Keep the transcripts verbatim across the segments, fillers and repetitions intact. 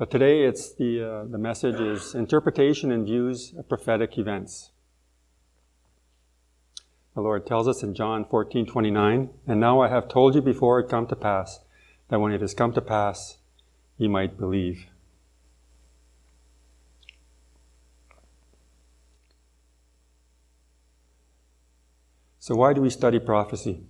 But today it's the, uh, the message is interpretation and views of prophetic events. The Lord tells us in John fourteen twenty-nine, "And now I have told you before it come to pass, that when it has come to pass, ye might believe." So why do we study prophecy?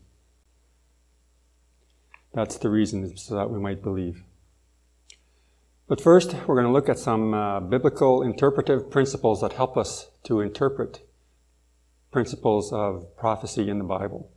That's the reason, so that we might believe. But first, we're going to look at some uh, biblical interpretive principles that help us to interpret principles of prophecy in the Bible.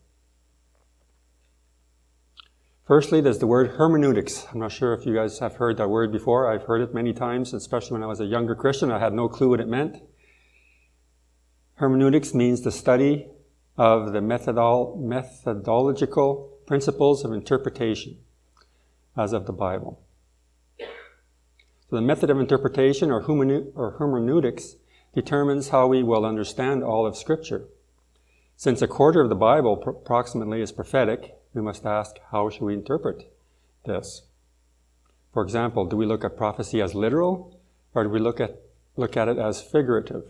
Firstly, there's the word hermeneutics. I'm not sure if you guys have heard that word before. I've heard it many times, especially when I was a younger Christian. I had no clue what it meant. Hermeneutics means the study of the methodol- methodological principles of interpretation as of the Bible. So the method of interpretation, or, humanu- or hermeneutics, determines how we will understand all of Scripture. Since a quarter of the Bible pr- approximately is prophetic, we must ask, how should we interpret this? For example, do we look at prophecy as literal, or do we look at, look at it as figurative?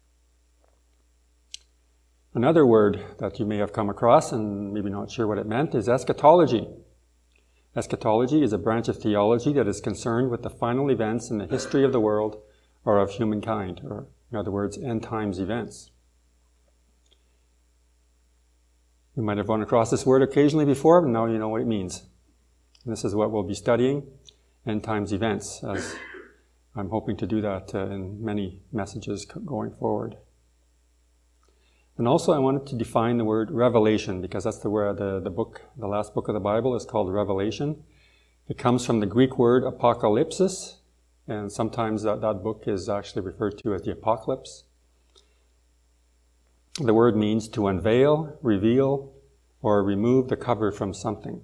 Another word that you may have come across, and maybe not sure what it meant, is eschatology. Eschatology is a branch of theology that is concerned with the final events in the history of the world or of humankind, or in other words, end times events. You might have run across this word occasionally before, but now you know what it means. And this is what we'll be studying, end times events, as I'm hoping to do that uh, in many messages going forward. And also I wanted to define the word revelation, because that's the word, the, the book, the last book of the Bible is called Revelation. It comes from the Greek word apocalypsis, and sometimes that, that book is actually referred to as the apocalypse. The word means to unveil, reveal, or remove the cover from something.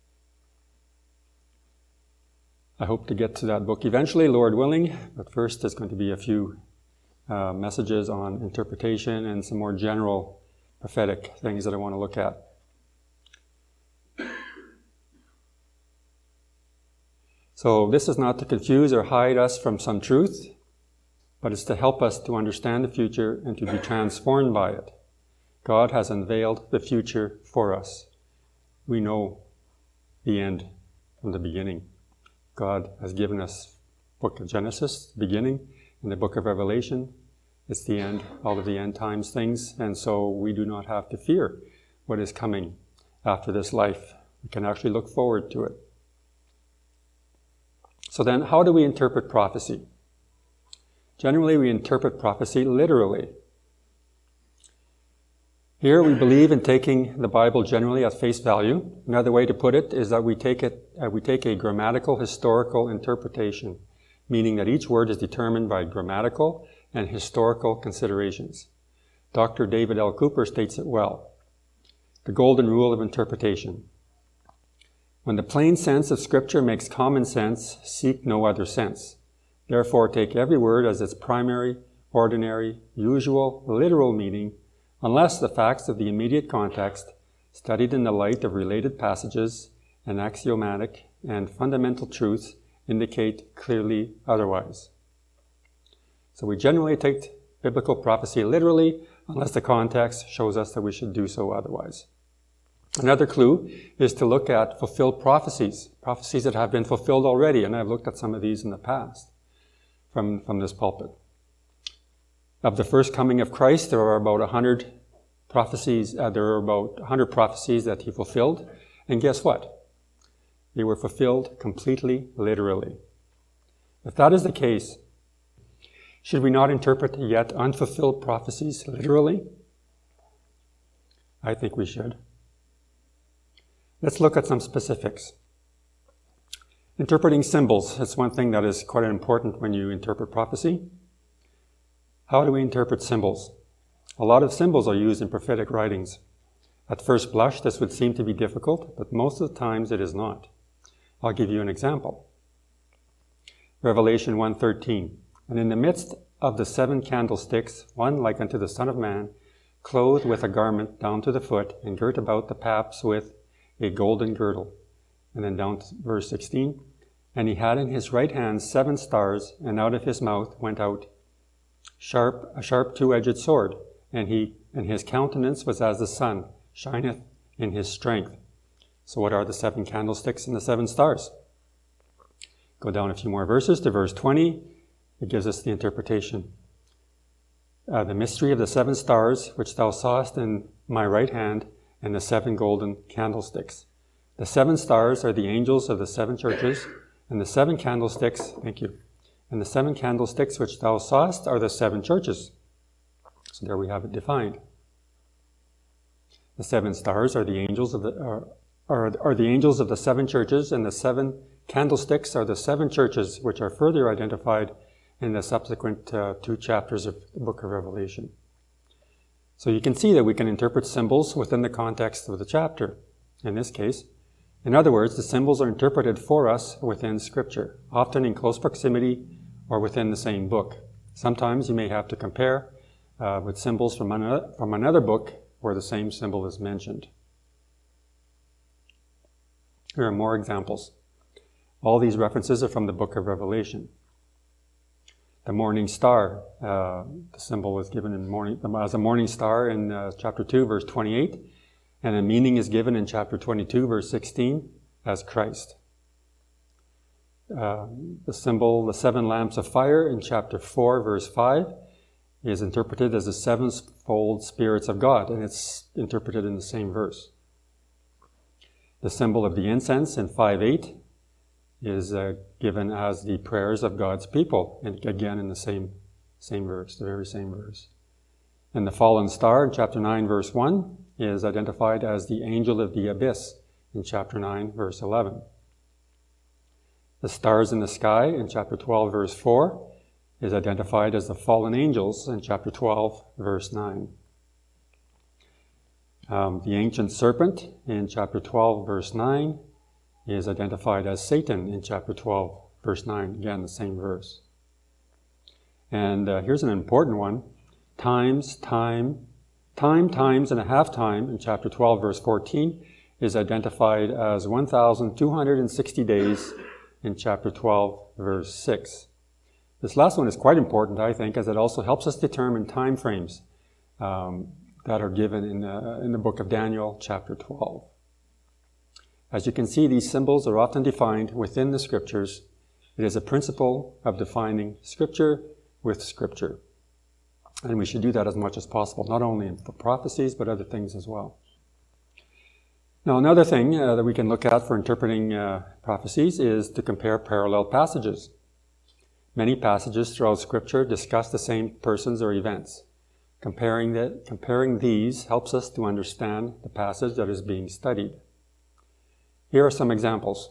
I hope to get to that book eventually, Lord willing, but first there's going to be a few Uh, messages on interpretation and some more general prophetic things that I want to look at. So this is not to confuse or hide us from some truth, but it's to help us to understand the future and to be transformed by it. God has unveiled the future for us. We know the end from the beginning. God has given us the book of Genesis, the beginning, in the book of Revelation. It's the end, all of the end times things, and so we do not have to fear what is coming after this life. We can actually look forward to it. So then, how do we interpret prophecy? Generally, we interpret prophecy literally. Here we believe in taking the Bible generally at face value. Another way to put it is that we take it, uh, we take a grammatical historical interpretation, meaning that each word is determined by grammatical and historical considerations. Doctor David L. Cooper states it well. The golden rule of interpretation. When the plain sense of Scripture makes common sense, seek no other sense. Therefore, take every word as its primary, ordinary, usual, literal meaning, unless the facts of the immediate context, studied in the light of related passages and axiomatic and fundamental truths, indicate clearly otherwise. So we generally take biblical prophecy literally, unless the context shows us that we should do so otherwise. Another clue is to look at fulfilled prophecies, prophecies that have been fulfilled already, and I've looked at some of these in the past from, from this pulpit. Of the first coming of Christ, there are about a hundred prophecies, uh, there are about a hundred prophecies that he fulfilled, and guess what? They were fulfilled completely literally. If that is the case, should we not interpret yet unfulfilled prophecies literally? I think we should. Let's look at some specifics. Interpreting symbols is one thing that is quite important when you interpret prophecy. How do we interpret symbols? A lot of symbols are used in prophetic writings. At first blush, this would seem to be difficult, but most of the times it is not. I'll give you an example. Revelation one thirteen. And in the midst of the seven candlesticks, one like unto the Son of Man, clothed with a garment down to the foot, and girt about the paps with a golden girdle. And then down to verse sixteen. And he had in his right hand seven stars, and out of his mouth went out sharp, a sharp two-edged sword, and he and his countenance was as the sun, shineth in his strength. So what are the seven candlesticks and the seven stars? Go down a few more verses to verse twenty. It gives us the interpretation. Uh, the mystery of the seven stars, which thou sawest in my right hand, and the seven golden candlesticks. The seven stars are the angels of the seven churches, and the seven candlesticks, thank you, and the seven candlesticks which thou sawest are the seven churches. So there we have it defined. The seven stars are the angels of the are, are, are the angels of the seven churches, and the seven candlesticks are the seven churches, which are further identified in the subsequent uh, two chapters of the book of Revelation. So you can see that we can interpret symbols within the context of the chapter, in this case. In other words, the symbols are interpreted for us within Scripture, often in close proximity or within the same book. Sometimes you may have to compare uh, with symbols from another, from another book where the same symbol is mentioned. Here are more examples. All these references are from the book of Revelation. The morning star, uh, the symbol is given in morning, as a morning star in uh, chapter two, verse twenty-eight, and a meaning is given in chapter twenty-two, verse sixteen, as Christ. Uh, the symbol, the seven lamps of fire in chapter four, verse five, is interpreted as the sevenfold spirits of God, and it's interpreted in the same verse. The symbol of the incense in five eight is uh, given as the prayers of God's people, and again in the same, same verse, the very same verse. And the fallen star in chapter nine, verse one, is identified as the angel of the abyss in chapter nine, verse eleven. The stars in the sky in chapter twelve, verse four, is identified as the fallen angels in chapter twelve, verse nine. Um, the ancient serpent in chapter twelve, verse nine, is identified as Satan in chapter twelve, verse nine. Again, the same verse. And uh, here's an important one. Times, time, time, times, and a half time in chapter twelve, verse fourteen is identified as one thousand two hundred sixty days in chapter twelve, verse six. This last one is quite important, I think, as it also helps us determine time frames um, that are given in the, in the book of Daniel, chapter twelve. As you can see, these symbols are often defined within the Scriptures. It is a principle of defining Scripture with Scripture. And we should do that as much as possible, not only for prophecies, but other things as well. Now, another thing uh, that we can look at for interpreting uh, prophecies is to compare parallel passages. Many passages throughout Scripture discuss the same persons or events. Comparing, the, comparing these helps us to understand the passage that is being studied. Here are some examples.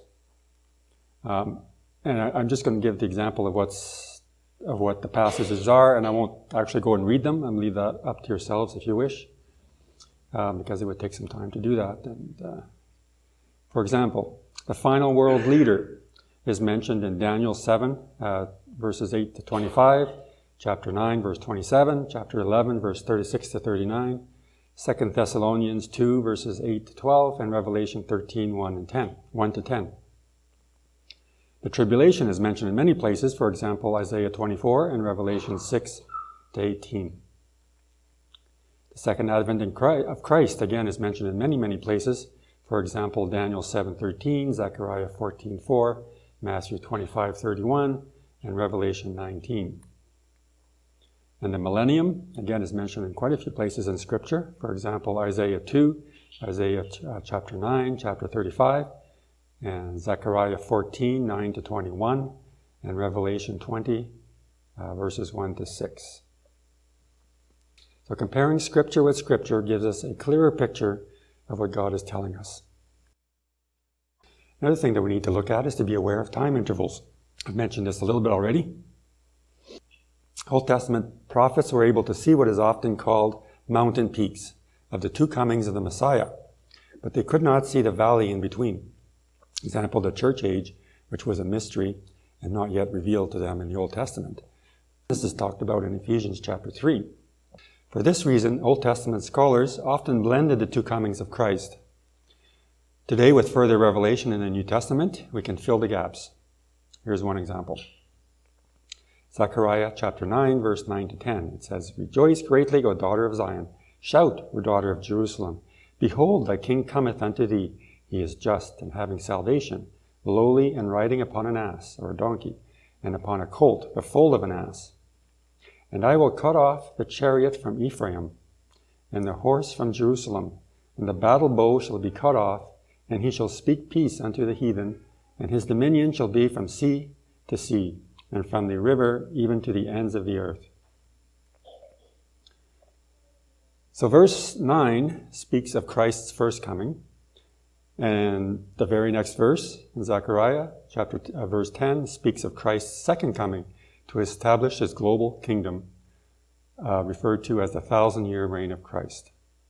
Um, and I, I'm just going to give the example of what's of what the passages are, and I won't actually go and read them. I'll leave that up to yourselves if you wish, um, because it would take some time to do that. And, uh, for example, the final world leader is mentioned in Daniel seven, uh, verses eight to twenty-five, chapter nine, verse twenty-seven, chapter eleven, verse thirty-six to thirty-nine, Second Thessalonians two, verses eight to twelve, and Revelation thirteen, one and ten, one to ten. The tribulation is mentioned in many places, for example, Isaiah twenty-four and Revelation six to eighteen. The second advent of Christ, again, is mentioned in many, many places, for example, Daniel seven thirteen, Zechariah fourteen four, Matthew twenty-five thirty-one, and Revelation nineteen. And the millennium, again, is mentioned in quite a few places in Scripture, for example, Isaiah two, Isaiah uh, chapter nine, chapter thirty-five, and Zechariah fourteen, nine to twenty-one, and Revelation twenty, uh, verses one to six. So comparing Scripture with Scripture gives us a clearer picture of what God is telling us. Another thing that we need to look at is to be aware of time intervals. I've mentioned this a little bit already. Old Testament prophets were able to see what is often called mountain peaks of the two comings of the Messiah, but they could not see the valley in between. For example, the church age, which was a mystery and not yet revealed to them in the Old Testament. This is talked about in Ephesians chapter three. For this reason, Old Testament scholars often blended the two comings of Christ. Today, with further revelation in the New Testament, we can fill the gaps. Here's one example. Zechariah chapter nine, verse nine to ten. It says, "Rejoice greatly, O daughter of Zion. Shout, O daughter of Jerusalem. Behold, thy king cometh unto thee. He is just and having salvation, lowly and riding upon an ass or a donkey, and upon a colt, the foal of an ass. And I will cut off the chariot from Ephraim, and the horse from Jerusalem, and the battle bow shall be cut off, and he shall speak peace unto the heathen, and his dominion shall be from sea to sea, and from the river even to the ends of the earth." So verse nine speaks of Christ's first coming, and the very next verse in Zechariah chapter uh, verse ten speaks of Christ's second coming to establish his global kingdom, uh, referred to as the thousand-year reign of Christ.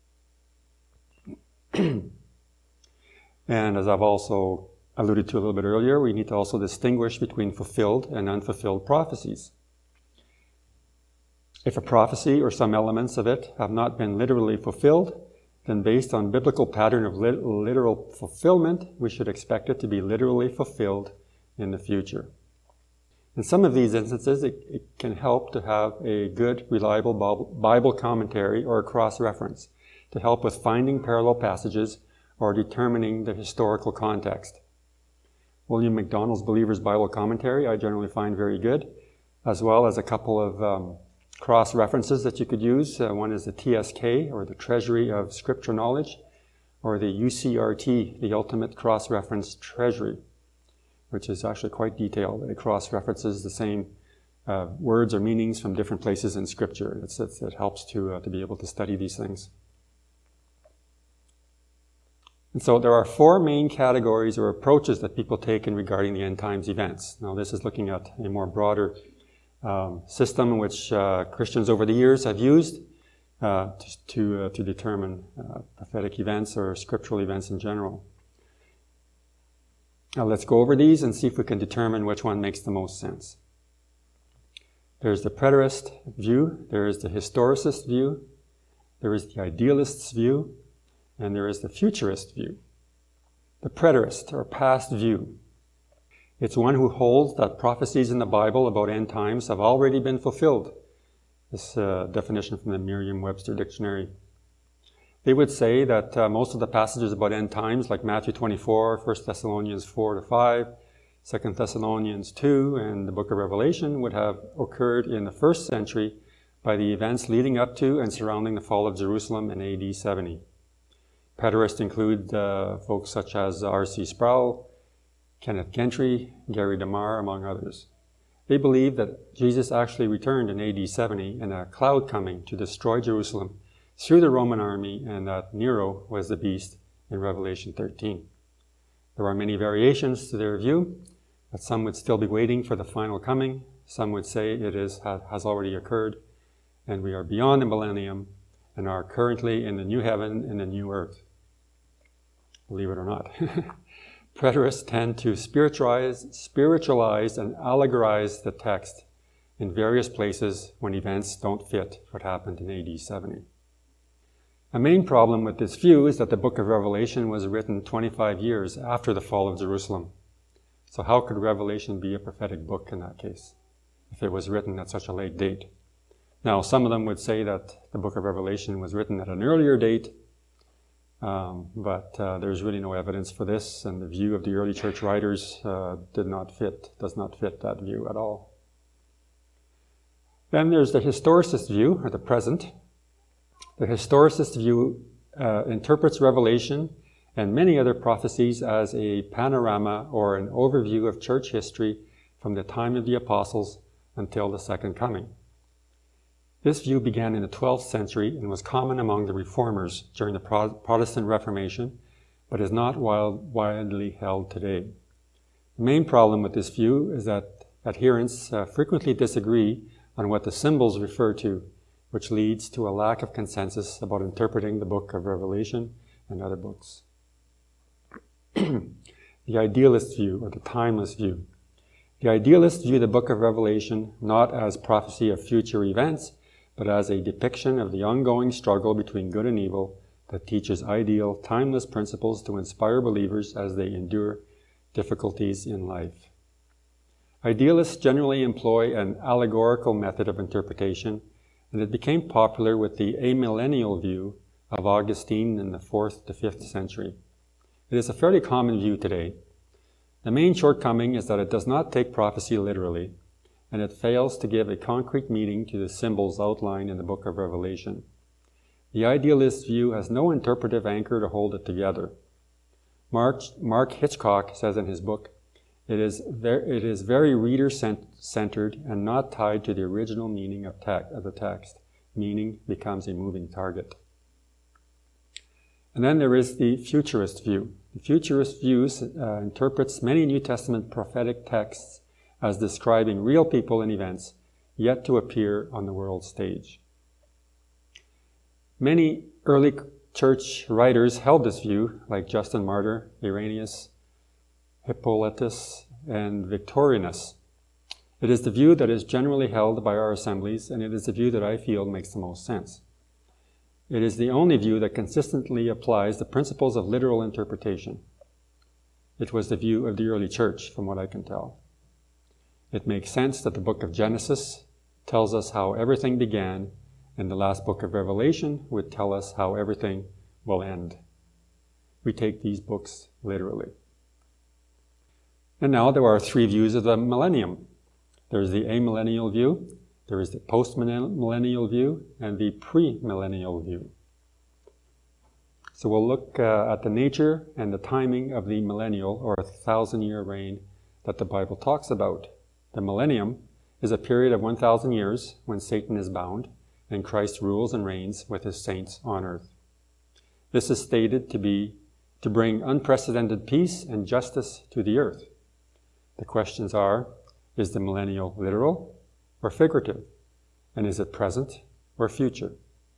And as I've also alluded to a little bit earlier, we need to also distinguish between fulfilled and unfulfilled prophecies. If a prophecy or some elements of it have not been literally fulfilled, then based on biblical pattern of lit- literal fulfillment, we should expect it to be literally fulfilled in the future. In some of these instances, it, it can help to have a good, reliable Bible commentary or a cross-reference to help with finding parallel passages or determining the historical context. William MacDonald's Believer's Bible Commentary I generally find very good, as well as a couple of um, cross-references that you could use. Uh, one is the T S K, or the Treasury of Scripture Knowledge, or the U C R T, the Ultimate Cross-Reference Treasury, which is actually quite detailed. It cross-references the same uh, words or meanings from different places in Scripture. It's, it's, it helps to, uh, to be able to study these things. And so there are four main categories or approaches that people take in regarding the end times events. Now this is looking at a more broader um, system in which uh, Christians over the years have used uh, to, to, uh, to determine uh, prophetic events or scriptural events in general. Now let's go over these and see if we can determine which one makes the most sense. There's the preterist view, there is the historicist view, there is the idealist's view, and there is the futurist view. The preterist, or past view. It's one who holds that prophecies in the Bible about end times have already been fulfilled. This uh, definition from the Merriam-Webster Dictionary. They would say that uh, most of the passages about end times, like Matthew twenty-four, First Thessalonians four to five, Second Thessalonians two, and the book of Revelation would have occurred in the first century by the events leading up to and surrounding the fall of Jerusalem in A D seventy. Preterists include uh, folks such as R C Sproul, Kenneth Gentry, Gary DeMar, among others. They believe that Jesus actually returned in A D seventy in a cloud coming to destroy Jerusalem through the Roman army, and that Nero was the beast in Revelation thirteen. There are many variations to their view, but some would still be waiting for the final coming. Some would say it is, has already occurred, and we are beyond the millennium and are currently in the new heaven and the new earth. Believe it or not. Preterists tend to spiritualize, spiritualize and allegorize the text in various places when events don't fit what happened in A D seventy. A main problem with this view is that the book of Revelation was written twenty-five years after the fall of Jerusalem. So how could Revelation be a prophetic book in that case, if it was written at such a late date? Now, some of them would say that the book of Revelation was written at an earlier date, um, but uh, there's really no evidence for this, and the view of the early church writers uh, did not fit, does not fit that view at all. Then there's the historicist view, or the present. The historicist view uh, interprets Revelation and many other prophecies as a panorama or an overview of church history from the time of the apostles until the second coming. This view began in the twelfth century and was common among the reformers during the Protestant Reformation, but is not wild, widely held today. The main problem with this view is that adherents uh, frequently disagree on what the symbols refer to, which leads to a lack of consensus about interpreting the book of Revelation and other books. The idealist view, or the timeless view. The idealists view the book of Revelation not as prophecy of future events, but as a depiction of the ongoing struggle between good and evil that teaches ideal, timeless principles to inspire believers as they endure difficulties in life. Idealists generally employ an allegorical method of interpretation, and it became popular with the amillennial view of Augustine in the fourth to fifth century. It is a fairly common view today. The main shortcoming is that it does not take prophecy literally, and it fails to give a concrete meaning to the symbols outlined in the book of Revelation. The idealist view has no interpretive anchor to hold it together. Mark, Mark Hitchcock says in his book, It is, ver- it is very reader-centered and not tied to the original meaning of, te- of the text. Meaning becomes a moving target. And then there is the futurist view. The futurist view uh, interprets many New Testament prophetic texts as describing real people and events yet to appear on the world stage. Many early church writers held this view, like Justin Martyr, Irenaeus, Hippolytus, and Victorinus. It is the view that is generally held by our assemblies, and it is the view that I feel makes the most sense. It is the only view that consistently applies the principles of literal interpretation. It was the view of the early church, from what I can tell. It makes sense that the book of Genesis tells us how everything began, and the last book of Revelation would tell us how everything will end. We take these books literally. And now there are three views of the millennium. There's the amillennial view, there is the post-millennial view, and the pre-millennial view. So we'll look uh, at the nature and the timing of the millennial, or a thousand-year reign, that the Bible talks about. The millennium is a period of one thousand years when Satan is bound, and Christ rules and reigns with his saints on earth. This is stated to be to bring unprecedented peace and justice to the earth. The questions are, is the millennial literal or figurative? And is it present or future?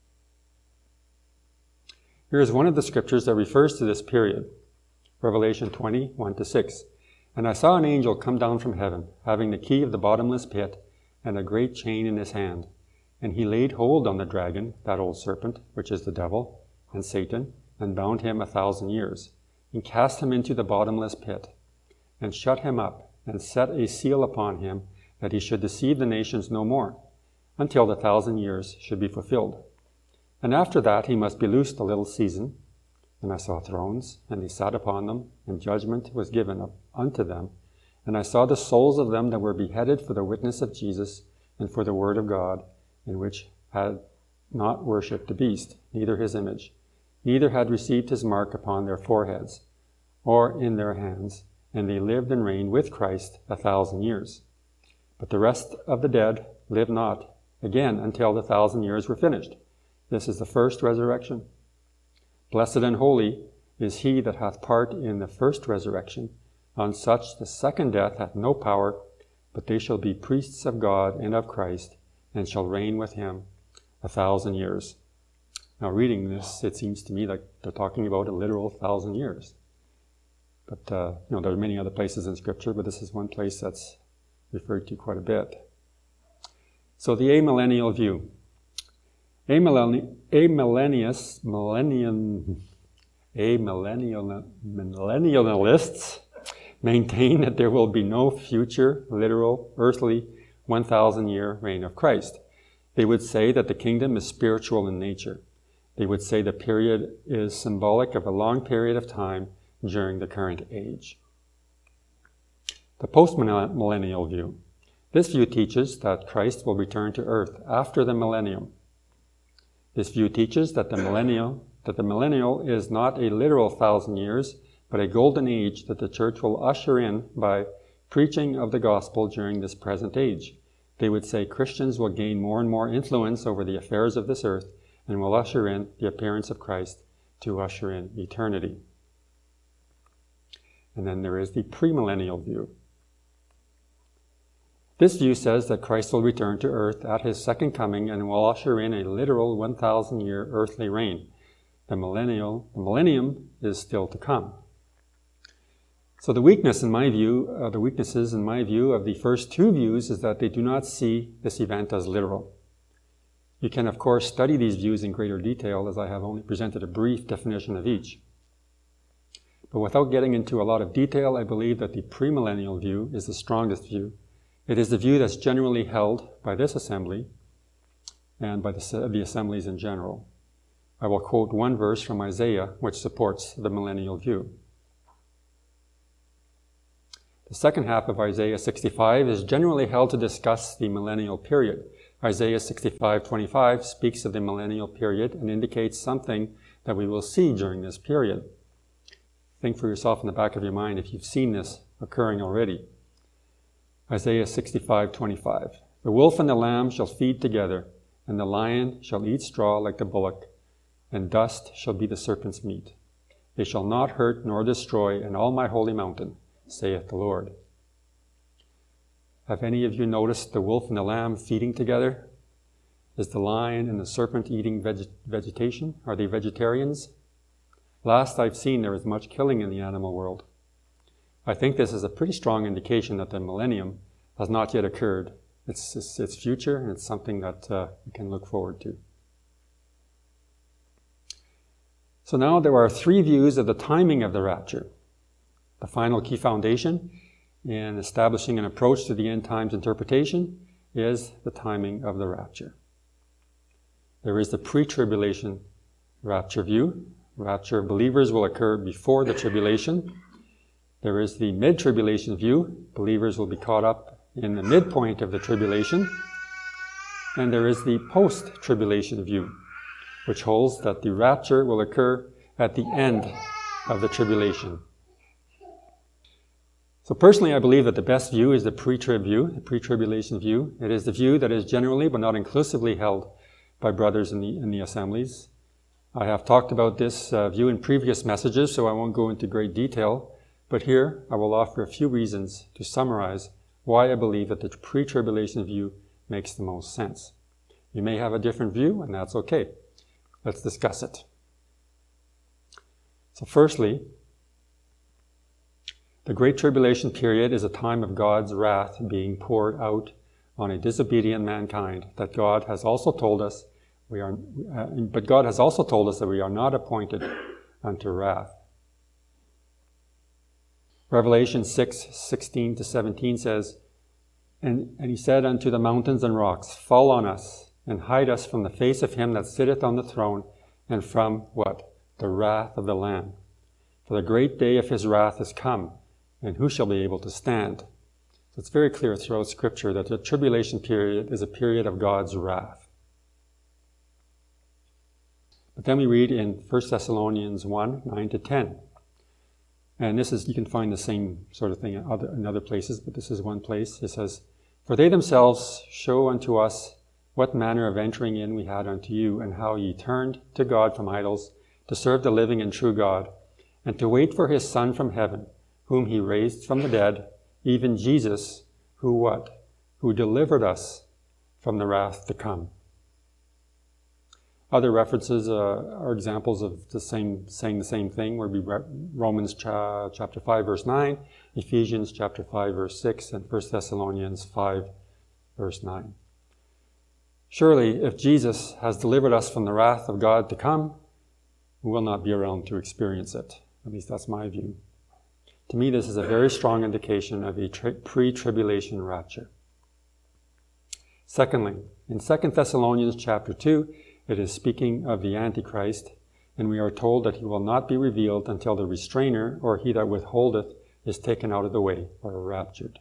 Here is one of the scriptures that refers to this period. Revelation twenty, one to six. And I saw an angel come down from heaven, having the key of the bottomless pit and a great chain in his hand. And he laid hold on the dragon, that old serpent, which is the devil, and Satan, and bound him a thousand years, and cast him into the bottomless pit, and shut him up, and set a seal upon him, that he should deceive the nations no more, until the thousand years should be fulfilled. And after that he must be loosed a little season. And I saw thrones, and they sat upon them, and judgment was given up unto them. And I saw the souls of them that were beheaded for the witness of Jesus, and for the word of God, in which had not worshipped the beast, neither his image, neither had received his mark upon their foreheads, or in their hands, and they lived and reigned with Christ a thousand years. But the rest of the dead lived not again until the thousand years were finished. This is the first resurrection. Blessed and holy is he that hath part in the first resurrection. On such the second death hath no power, but they shall be priests of God and of Christ, and shall reign with him a thousand years. Now reading this, it seems to me like they're talking about a literal thousand years. But, uh, you know, there are many other places in Scripture, but this is one place that's referred to quite a bit. So the amillennial view. Amillenni- amillennius, millennium, amillennial, millennialists maintain that there will be no future, literal, earthly, one thousand year reign of Christ. They would say that the kingdom is spiritual in nature. They would say the period is symbolic of a long period of time during the current age. The post-millennial view. This view teaches that Christ will return to earth after the millennium. This view teaches that the millennial, that the millennial is not a literal thousand years, but a golden age that the church will usher in by preaching of the gospel during this present age. They would say Christians will gain more and more influence over the affairs of this earth and will usher in the appearance of Christ to usher in eternity. And then there is the premillennial view. This view says that Christ will return to earth at his second coming and will usher in a literal one thousand year earthly reign. The millennial, the millennium is still to come. So the weakness in my view, uh, the weaknesses in my view of the first two views is that they do not see this event as literal. You can of course study these views in greater detail, as I have only presented a brief definition of each. But without getting into a lot of detail, I believe that the premillennial view is the strongest view, It is the view that's generally held by this assembly and by the, the assemblies in general. I will quote one verse from Isaiah which supports the millennial view. The second half of Isaiah sixty-five is generally held to discuss the millennial period. Isaiah sixty-five twenty-five speaks of the millennial period and indicates something that we will see during this period. Think for yourself in the back of your mind if you've seen this occurring already. Isaiah sixty-five twenty-five. The wolf and the lamb shall feed together, and the lion shall eat straw like the bullock, and dust shall be the serpent's meat. They shall not hurt nor destroy in all my holy mountain, saith the Lord. Have any of you noticed the wolf and the lamb feeding together? Is the lion and the serpent eating veg- vegetation? Are they vegetarians? Last I've seen, there is much killing in the animal world. I think this is a pretty strong indication that the millennium has not yet occurred. It's, it's, it's future, and it's something that uh, we can look forward to. So now there are three views of the timing of the rapture. The final key foundation in establishing an approach to the end times interpretation is the timing of the rapture. There is the pre-tribulation rapture view. Rapture of believers will occur before the tribulation. There is the mid-tribulation view. Believers will be caught up in the midpoint of the tribulation. And there is the post-tribulation view, which holds that the rapture will occur at the end of the tribulation. So personally, I believe that the best view is the pre-trib view, the pre-tribulation view. It is the view that is generally, but not inclusively, held by brothers in the, in the assemblies. I have talked about this uh, view in previous messages, so I won't go into great detail. But here, I will offer a few reasons to summarize why I believe that the pre-tribulation view makes the most sense. You may have a different view, and that's okay. Let's discuss it. So firstly, the Great Tribulation period is a time of God's wrath being poured out on a disobedient mankind that God has also told us we are, uh, but God has also told us that we are not appointed unto wrath. Revelation six, sixteen to seventeen says, and, and he said unto the mountains and rocks, fall on us, and hide us from the face of him that sitteth on the throne, and from what? The wrath of the Lamb. For the great day of his wrath is come, and who shall be able to stand? So it's very clear throughout Scripture that the tribulation period is a period of God's wrath. But then we read in First Thessalonians one, nine to ten. And this is, you can find the same sort of thing in other, in other places, but this is one place. It says, for they themselves show unto us what manner of entering in we had unto you, and how ye turned to God from idols, to serve the living and true God, and to wait for his Son from heaven, whom he raised from the dead, even Jesus, who what? Who delivered us from the wrath to come. Other references uh, are examples of the same, saying the same thing, where we read Romans cha- chapter five, verse nine, Ephesians chapter five, verse six, and First Thessalonians five, verse nine. Surely, if Jesus has delivered us from the wrath of God to come, we will not be around to experience it. At least that's my view. To me, this is a very strong indication of a tri- pre-tribulation rapture. Secondly, in Second Thessalonians chapter two, it is speaking of the Antichrist, and we are told that he will not be revealed until the restrainer, or he that withholdeth, is taken out of the way, or raptured.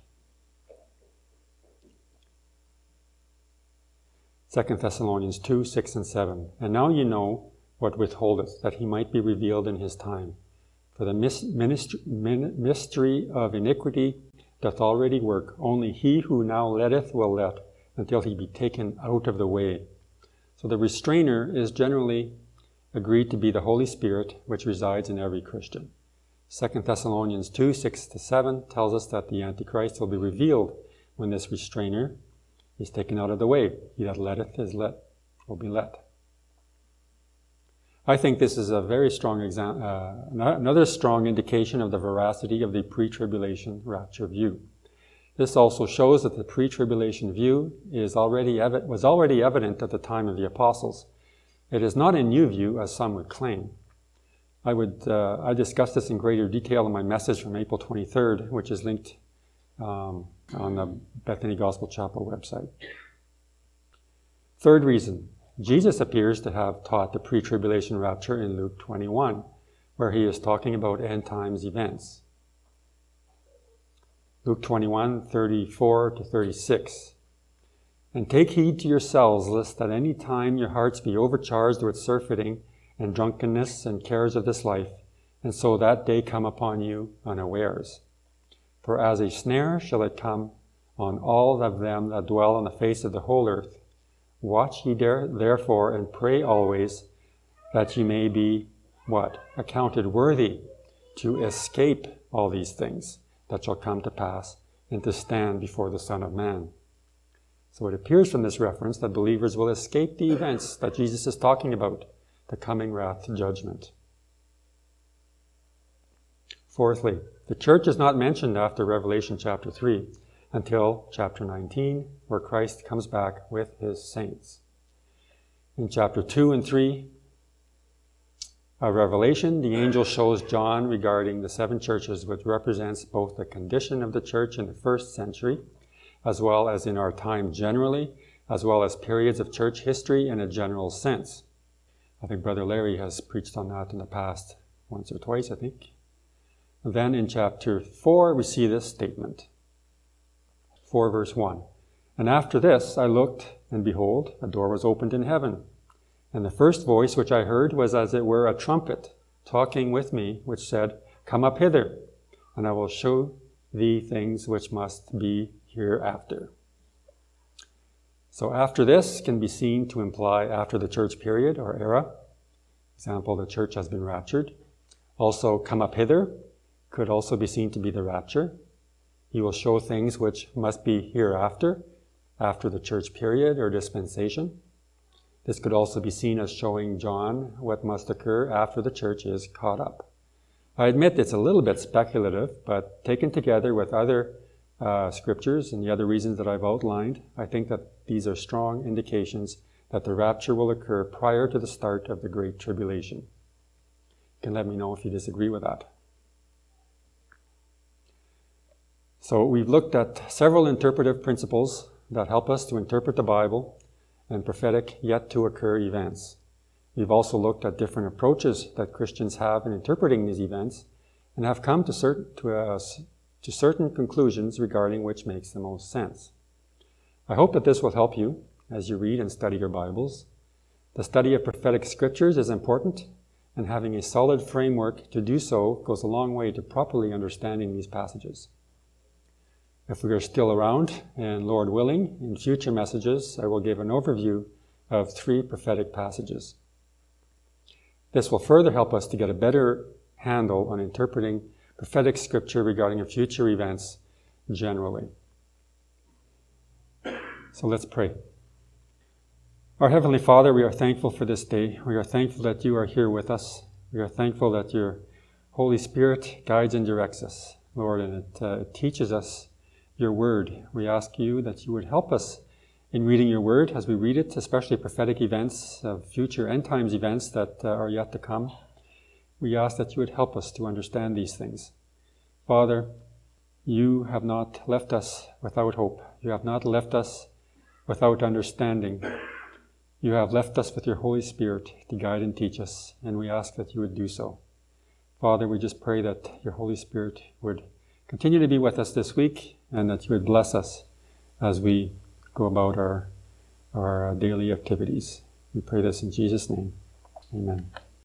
Second Thessalonians two, six and seven. And now ye know what withholdeth, that he might be revealed in his time. For the ministry, mystery of iniquity doth already work. Only he who now letteth will let, until he be taken out of the way. So the restrainer is generally agreed to be the Holy Spirit, which resides in every Christian. Second Thessalonians two, six to seven tells us that the Antichrist will be revealed when this restrainer is taken out of the way. He that letteth is let, will be let. I think this is a very strong exam- uh, another strong indication of the veracity of the pre-tribulation rapture view. This also shows that the pre-tribulation view is already evi- was already evident at the time of the apostles. It is not a new view, as some would claim. I would uh, I discussed this in greater detail in my message from April twenty-third, which is linked um, on the Bethany Gospel Chapel website. Third reason, Jesus appears to have taught the pre-tribulation rapture in Luke twenty-one, where he is talking about end times events. Luke twenty-one, thirty-four to thirty-six. And take heed to yourselves, lest at any time your hearts be overcharged with surfeiting and drunkenness and cares of this life, and so that day come upon you unawares. For as a snare shall it come on all of them that dwell on the face of the whole earth. Watch ye there, therefore, and pray always, that ye may be, what? Accounted worthy to escape all these things that shall come to pass, and to stand before the Son of Man. So it appears from this reference that believers will escape the events that Jesus is talking about, the coming wrath judgment. Fourthly, the church is not mentioned after Revelation chapter three until chapter nineteen, where Christ comes back with his saints. In chapter two and three of Revelation, the angel shows John regarding the seven churches, which represents both the condition of the church in the first century, as well as in our time generally, as well as periods of church history in a general sense. I think Brother Larry has preached on that in the past, once or twice, I think. And then in chapter four, we see this statement. four verse one. And after this I looked, and behold, a door was opened in heaven. And the first voice which I heard was as it were a trumpet, talking with me, which said, Come up hither, and I will show thee things which must be hereafter. So after this can be seen to imply after the church period or era. Example, the church has been raptured. Also, come up hither could also be seen to be the rapture. He will show things which must be hereafter, after the church period or dispensation. This could also be seen as showing John what must occur after the church is caught up. I admit it's a little bit speculative, but taken together with other uh, scriptures and the other reasons that I've outlined, I think that these are strong indications that the rapture will occur prior to the start of the Great Tribulation. You can let me know if you disagree with that. So we've looked at several interpretive principles that help us to interpret the Bible and prophetic yet to occur events. We've also looked at different approaches that Christians have in interpreting these events and have come to certain, to, uh, to certain conclusions regarding which makes the most sense. I hope that this will help you as you read and study your Bibles. The study of prophetic scriptures is important, and having a solid framework to do so goes a long way to properly understanding these passages. If we are still around, and Lord willing, in future messages, I will give an overview of three prophetic passages. This will further help us to get a better handle on interpreting prophetic scripture regarding future events generally. So let's pray. Our Heavenly Father, we are thankful for this day. We are thankful that you are here with us. We are thankful that your Holy Spirit guides and directs us, Lord, and it, uh, it teaches us your word. We ask you that you would help us in reading your word as we read it, especially prophetic events, uh, future end times events that uh, are yet to come. We ask that you would help us to understand these things. Father, you have not left us without hope. You have not left us without understanding. You have left us with your Holy Spirit to guide and teach us, and we ask that you would do so. Father, we just pray that your Holy Spirit would continue to be with us this week, and that you would bless us as we go about our, our daily activities. We pray this in Jesus' name. Amen.